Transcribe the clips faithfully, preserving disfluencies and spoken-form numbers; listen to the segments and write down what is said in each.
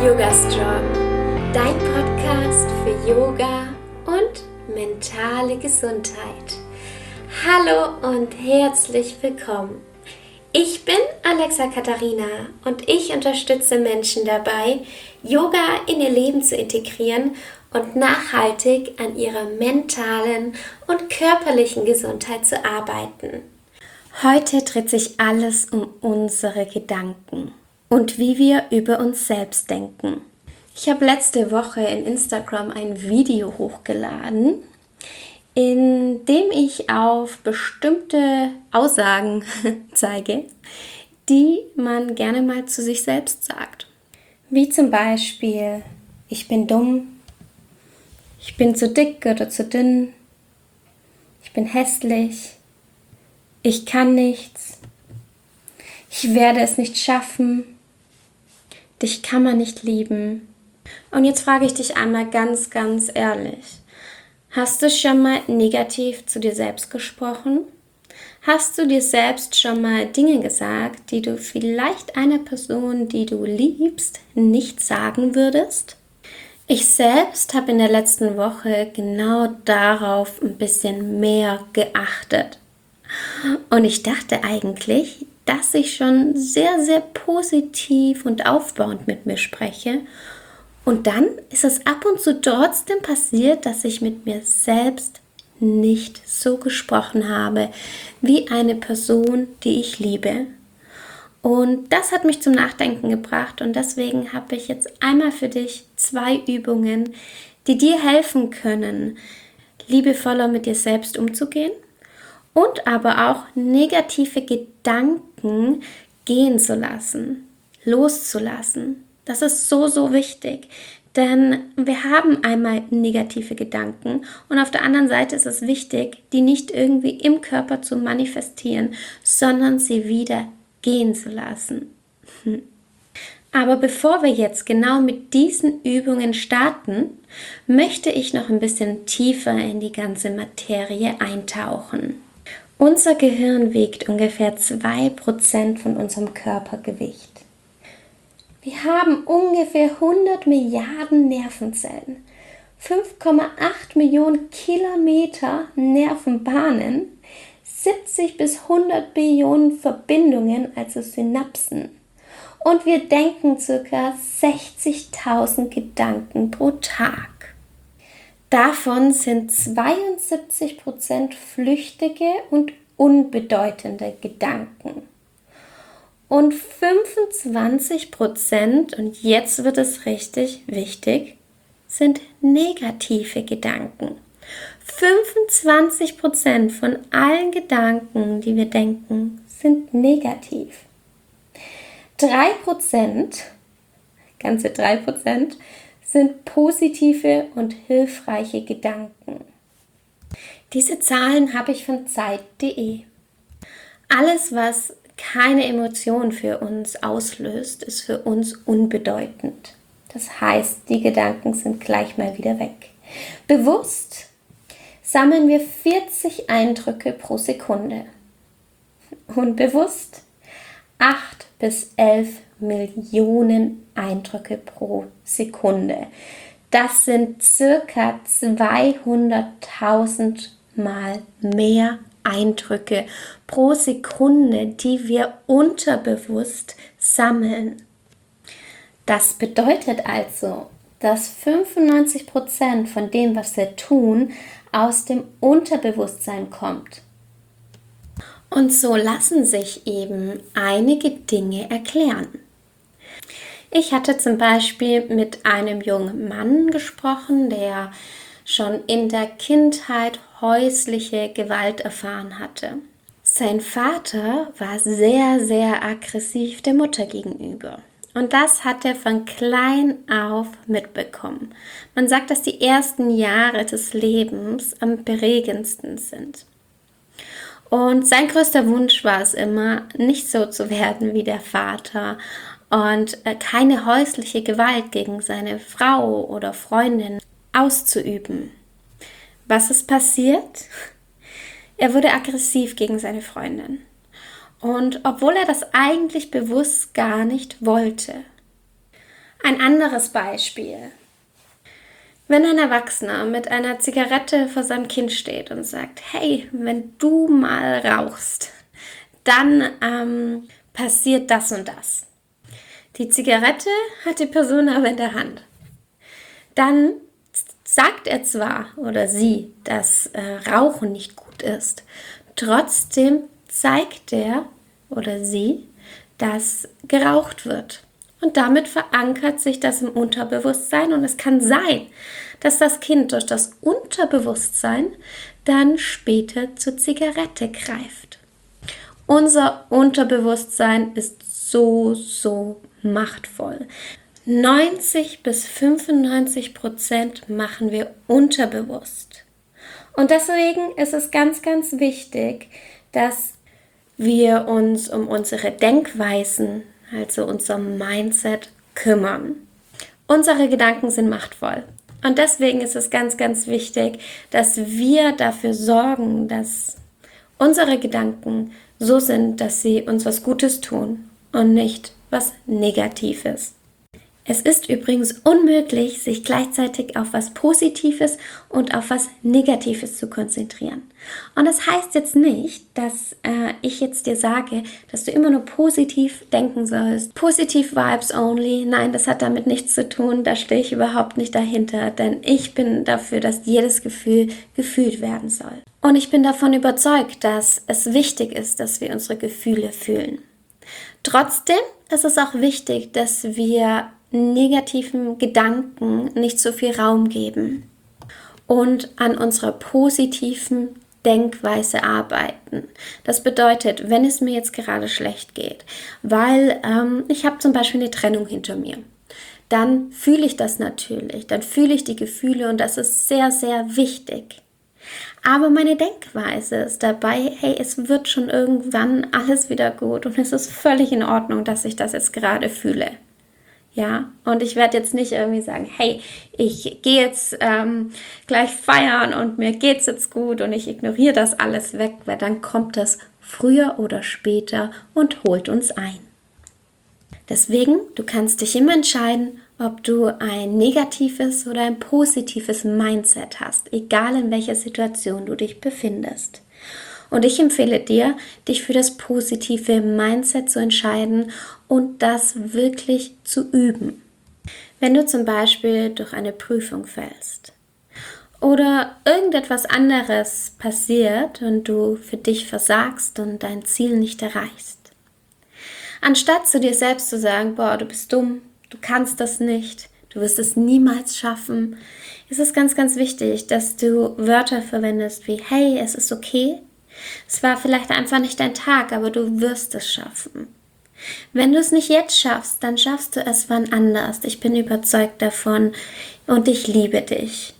Yoga Strong, dein Podcast für Yoga und mentale Gesundheit. Hallo und herzlich willkommen. Ich bin Alexa Katharina und ich unterstütze Menschen dabei, Yoga in ihr Leben zu integrieren und nachhaltig an ihrer mentalen und körperlichen Gesundheit zu arbeiten. Heute dreht sich alles um unsere Gedanken und wie wir über uns selbst denken. Ich habe letzte Woche in Instagram ein Video hochgeladen, in dem ich auf bestimmte Aussagen zeige, die man gerne mal zu sich selbst sagt. Wie zum Beispiel, ich bin dumm, ich bin zu dick oder zu dünn, ich bin hässlich, ich kann nichts, ich werde es nicht schaffen, dich kann man nicht lieben. Und jetzt frage ich dich einmal ganz, ganz ehrlich. Hast du schon mal negativ zu dir selbst gesprochen? Hast du dir selbst schon mal Dinge gesagt, die du vielleicht einer Person, die du liebst, nicht sagen würdest? Ich selbst habe in der letzten Woche genau darauf ein bisschen mehr geachtet. Und ich dachte eigentlich, dass ich schon sehr, sehr positiv und aufbauend mit mir spreche. Und dann ist es ab und zu trotzdem passiert, dass ich mit mir selbst nicht so gesprochen habe, wie eine Person, die ich liebe. Und das hat mich zum Nachdenken gebracht und deswegen habe ich jetzt einmal für dich zwei Übungen, die dir helfen können, liebevoller mit dir selbst umzugehen und aber auch negative Gedanken gehen zu lassen, loszulassen. Das ist so, so wichtig, denn wir haben einmal negative Gedanken und auf der anderen Seite ist es wichtig, die nicht irgendwie im Körper zu manifestieren, sondern sie wieder gehen zu lassen. Aber bevor wir jetzt genau mit diesen Übungen starten, möchte ich noch ein bisschen tiefer in die ganze Materie eintauchen. Unser Gehirn wiegt ungefähr zwei Prozent von unserem Körpergewicht. Wir haben ungefähr hundert Milliarden Nervenzellen, fünf Komma acht Millionen Kilometer Nervenbahnen, siebzig bis hundert Billionen Verbindungen, also Synapsen. Und wir denken ca. sechzigtausend Gedanken pro Tag. Davon sind zweiundsiebzig Prozent flüchtige und unbedeutende Gedanken. Und fünfundzwanzig Prozent, und jetzt wird es richtig wichtig, sind negative Gedanken. fünfundzwanzig Prozent von allen Gedanken, die wir denken, sind negativ. drei Prozent, ganze drei Prozent, sind positive und hilfreiche Gedanken. Diese Zahlen habe ich von Zeit punkt de. Alles, was keine Emotion für uns auslöst, ist für uns unbedeutend. Das heißt, die Gedanken sind gleich mal wieder weg. Bewusst sammeln wir vierzig Eindrücke pro Sekunde. Unbewusst acht bis elf Millionen Eindrücke pro Sekunde. Das sind circa zweihunderttausend Mal mehr Eindrücke pro Sekunde, die wir unterbewusst sammeln. Das bedeutet also, dass fünfundneunzig Prozent von dem, was wir tun, aus dem Unterbewusstsein kommt. Und so lassen sich eben einige Dinge erklären. Ich hatte zum Beispiel mit einem jungen Mann gesprochen, der schon in der Kindheit häusliche Gewalt erfahren hatte. Sein Vater war sehr, sehr aggressiv der Mutter gegenüber. Und das hat er von klein auf mitbekommen. Man sagt, dass die ersten Jahre des Lebens am prägendsten sind. Und sein größter Wunsch war es immer, nicht so zu werden wie der Vater und keine häusliche Gewalt gegen seine Frau oder Freundin auszuüben. Was ist passiert? Er wurde aggressiv gegen seine Freundin. Und obwohl er das eigentlich bewusst gar nicht wollte. Ein anderes Beispiel. Wenn ein Erwachsener mit einer Zigarette vor seinem Kind steht und sagt, hey, wenn du mal rauchst, dann ähm, passiert das und das. Die Zigarette hat die Person aber in der Hand. Dann sagt er zwar oder sie, dass äh, Rauchen nicht gut ist. Trotzdem zeigt er oder sie, dass geraucht wird. Und damit verankert sich das im Unterbewusstsein und es kann sein, dass das Kind durch das Unterbewusstsein dann später zur Zigarette greift. Unser Unterbewusstsein ist so, so machtvoll. neunzig bis fünfundneunzig Prozent machen wir unterbewusst. Und deswegen ist es ganz, ganz wichtig, dass wir uns um unsere Denkweisen, also unser Mindset, kümmern. Unsere Gedanken sind machtvoll. Und deswegen ist es ganz, ganz wichtig, dass wir dafür sorgen, dass unsere Gedanken so sind, dass sie uns was Gutes tun und nicht was Negatives. Es ist übrigens unmöglich, sich gleichzeitig auf was Positives und auf was Negatives zu konzentrieren. Und das heißt jetzt nicht, dass äh, ich jetzt dir sage, dass du immer nur positiv denken sollst. Positive Vibes only. Nein, das hat damit nichts zu tun. Da stehe ich überhaupt nicht dahinter, denn ich bin dafür, dass jedes Gefühl gefühlt werden soll. Und ich bin davon überzeugt, dass es wichtig ist, dass wir unsere Gefühle fühlen. Trotzdem ist es auch wichtig, dass wir negativen Gedanken nicht so viel Raum geben und an unserer positiven Denkweise arbeiten. Das bedeutet, wenn es mir jetzt gerade schlecht geht, weil ähm, ich habe zum Beispiel eine Trennung hinter mir, dann fühle ich das natürlich, dann fühle ich die Gefühle und das ist sehr, sehr wichtig. Aber meine Denkweise ist dabei, hey, es wird schon irgendwann alles wieder gut und es ist völlig in Ordnung, dass ich das jetzt gerade fühle. Ja, und ich werde jetzt nicht irgendwie sagen, hey, ich gehe jetzt ähm, gleich feiern und mir geht's jetzt gut und ich ignoriere das alles weg, weil dann kommt das früher oder später und holt uns ein. Deswegen, du kannst dich immer entscheiden, ob du ein negatives oder ein positives Mindset hast, egal in welcher Situation du dich befindest. Und ich empfehle dir, dich für das positive Mindset zu entscheiden und das wirklich zu üben. Wenn du zum Beispiel durch eine Prüfung fällst oder irgendetwas anderes passiert und du für dich versagst und dein Ziel nicht erreichst. Anstatt zu dir selbst zu sagen, boah, du bist dumm, du kannst das nicht, du wirst es niemals schaffen, ist es ganz, ganz wichtig, dass du Wörter verwendest wie, hey, es ist okay. Es war vielleicht einfach nicht dein Tag, aber du wirst es schaffen. Wenn du es nicht jetzt schaffst, dann schaffst du es wann anders. Ich bin überzeugt davon und ich liebe dich.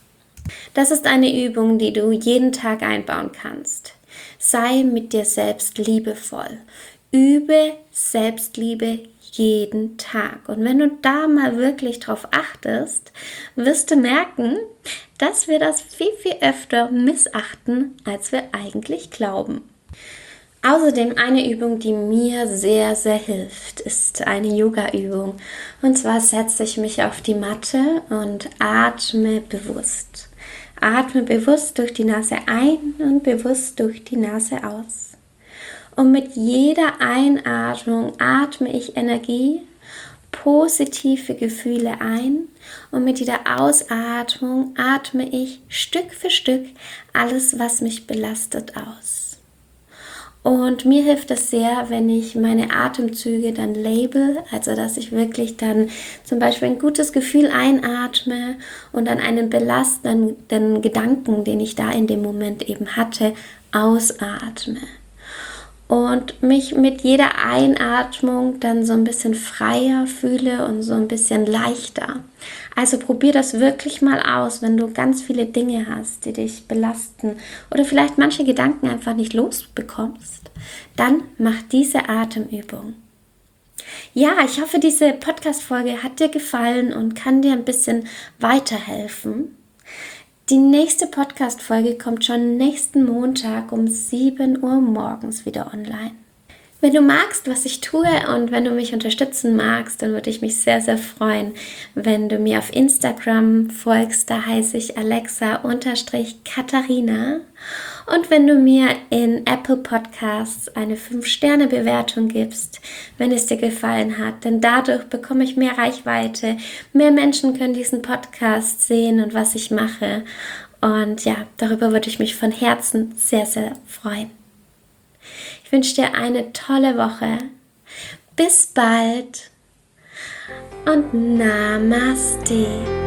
Das ist eine Übung, die du jeden Tag einbauen kannst. Sei mit dir selbst liebevoll. Übe Selbstliebe jeden Tag. Und wenn du da mal wirklich drauf achtest, wirst du merken, dass wir das viel, viel öfter missachten, als wir eigentlich glauben. Außerdem eine Übung, die mir sehr, sehr hilft, ist eine Yoga-Übung. Und zwar setze ich mich auf die Matte und atme bewusst. Atme bewusst durch die Nase ein und bewusst durch die Nase aus. Und mit jeder Einatmung atme ich Energie, positive Gefühle ein und mit jeder Ausatmung atme ich Stück für Stück alles, was mich belastet, aus. Und mir hilft es sehr, wenn ich meine Atemzüge dann label, also dass ich wirklich dann zum Beispiel ein gutes Gefühl einatme und dann einen belastenden Gedanken, den ich da in dem Moment eben hatte, ausatme. Und mich mit jeder Einatmung dann so ein bisschen freier fühle und so ein bisschen leichter. Also probier das wirklich mal aus, wenn du ganz viele Dinge hast, die dich belasten oder vielleicht manche Gedanken einfach nicht losbekommst, dann mach diese Atemübung. Ja, ich hoffe, diese Podcast-Folge hat dir gefallen und kann dir ein bisschen weiterhelfen. Die nächste Podcast-Folge kommt schon nächsten Montag um sieben Uhr morgens wieder online. Wenn du magst, was ich tue und wenn du mich unterstützen magst, dann würde ich mich sehr, sehr freuen, wenn du mir auf Instagram folgst. Da heiße ich Alexa-Katharina. Und wenn du mir in Apple Podcasts eine fünf Sterne Bewertung gibst, wenn es dir gefallen hat. Denn dadurch bekomme ich mehr Reichweite. Mehr Menschen können diesen Podcast sehen und was ich mache. Und ja, darüber würde ich mich von Herzen sehr, sehr freuen. Ich wünsche dir eine tolle Woche. Bis bald und Namaste.